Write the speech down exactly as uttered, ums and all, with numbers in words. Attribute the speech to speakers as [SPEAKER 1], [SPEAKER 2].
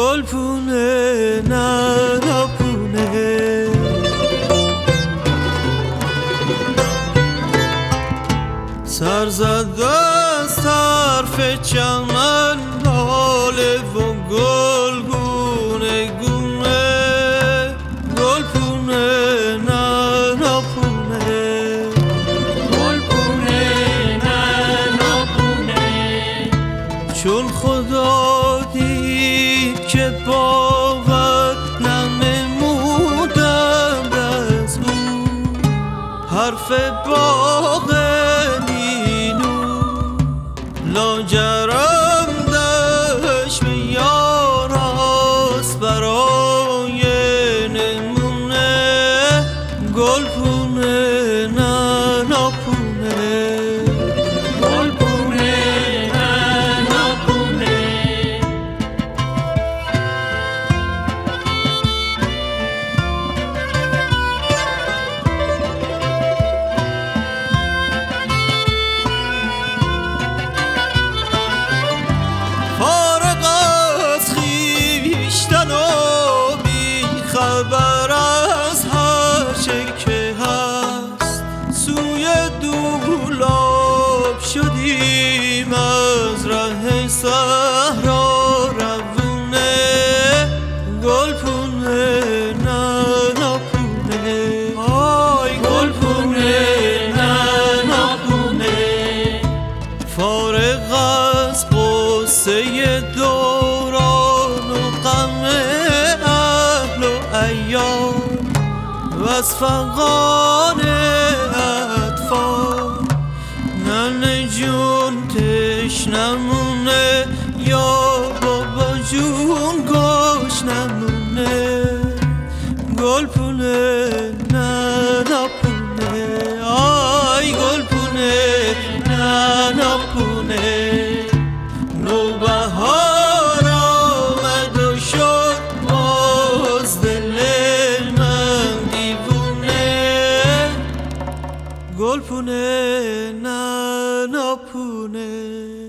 [SPEAKER 1] گلپونه نناپونه سر زده از طرف چمن لاله و گلگونه گونه گلپونه نناپونه
[SPEAKER 2] گلپونه نناپونه
[SPEAKER 1] چون خدا دید که باور ننمودم از او حرف باغ لاجرم دهش به یاراست برای نمونه گلپونه نناپونه
[SPEAKER 2] گلپونه نناپونه
[SPEAKER 1] فارغ از خویشتن و بی خبر از هر چه که هست سوی دولاب شدیم از ره صحرا روونه گلپونه نناپونه آی گلپونه نناپونه فارغ از قصه دوران و غم اهل و عیار و از فغان اطفال ننه جون تشنمونه یا بابا جون گشنمونه گلپونه نناپونه آی گلپونه نناپونه نوبهار آمد و شد باز دل من دیوونه گلپونه نناپونه